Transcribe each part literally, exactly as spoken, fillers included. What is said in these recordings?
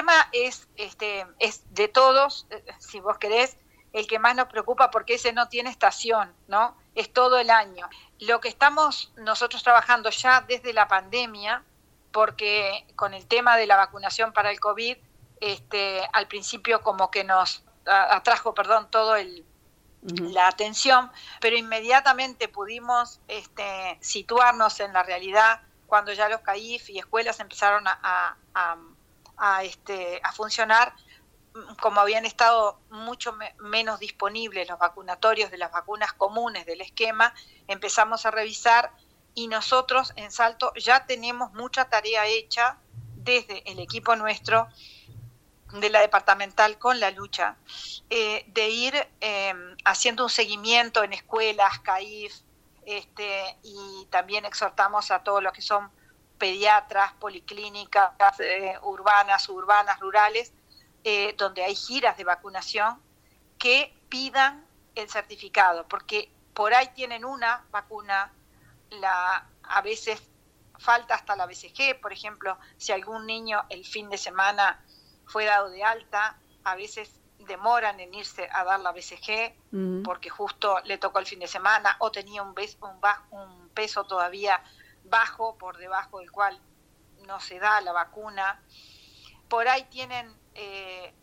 tema es, este, es de todos, si vos querés, el que más nos preocupa porque ese no tiene estación, ¿no? Es todo el año. Lo que estamos nosotros trabajando ya desde la pandemia, porque con el tema de la vacunación para el COVID, este, al principio como que nos atrajo, perdón, todo el uh-huh. la atención, pero inmediatamente pudimos este, situarnos en la realidad cuando ya los C A I F y escuelas empezaron a, a, a, a, este, a funcionar. Como habían estado mucho me- menos disponibles los vacunatorios de las vacunas comunes del esquema, empezamos a revisar y nosotros en Salto ya tenemos mucha tarea hecha desde el equipo nuestro de la departamental con la lucha, eh, de ir eh, haciendo un seguimiento en escuelas, C A I F, este, y también exhortamos a todos los que son pediatras, policlínicas, eh, urbanas, urbanas, rurales, eh, donde hay giras de vacunación, que pidan el certificado, porque por ahí tienen una vacuna, la, a veces falta hasta la B C G, por ejemplo, si algún niño el fin de semana fue dado de alta, a veces demoran en irse a dar la B C G uh-huh. porque justo le tocó el fin de semana o tenía un, beso, un, bajo, un peso todavía bajo, por debajo del cual no se da la vacuna. Por ahí tienen eh,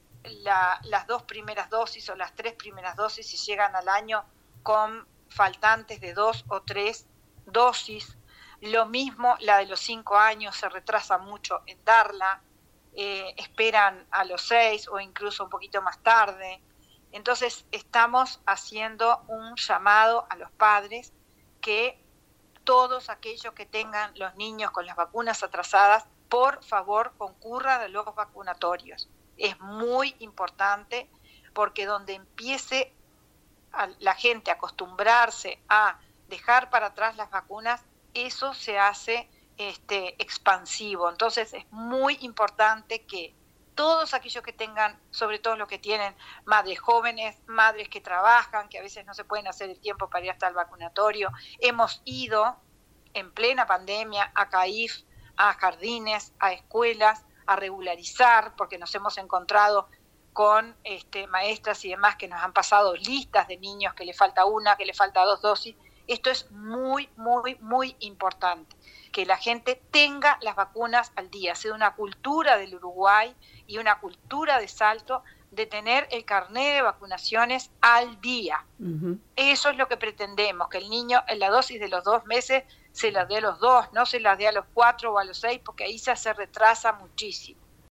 la, las dos primeras dosis o las tres primeras dosis y llegan al año con faltantes de dos o tres dosis. Lo mismo la de los cinco años, se retrasa mucho en darla. Eh, esperan a los seis o incluso un poquito más tarde. Entonces estamos haciendo un llamado a los padres que todos aquellos que tengan los niños con las vacunas atrasadas, por favor concurran a los vacunatorios. Es muy importante porque donde empiece a la gente a acostumbrarse a dejar para atrás las vacunas, eso se hace Este, expansivo. Entonces es muy importante que todos aquellos que tengan, sobre todo los que tienen madres jóvenes, madres que trabajan, que a veces no se pueden hacer el tiempo para ir hasta el vacunatorio, hemos ido en plena pandemia a C A I F, a jardines, a escuelas, a regularizar, porque nos hemos encontrado con este, maestras y demás que nos han pasado listas de niños que le falta una, que le falta dos dosis. Esto es muy, muy, muy importante, que la gente tenga las vacunas al día, sea una cultura del Uruguay y una cultura de Salto de tener el carnet de vacunaciones al día. Uh-huh. Eso es lo que pretendemos, que el niño en la dosis de los dos meses se la dé a los dos, no se la dé a los cuatro o a los seis, porque ahí ya se retrasa muchísimo.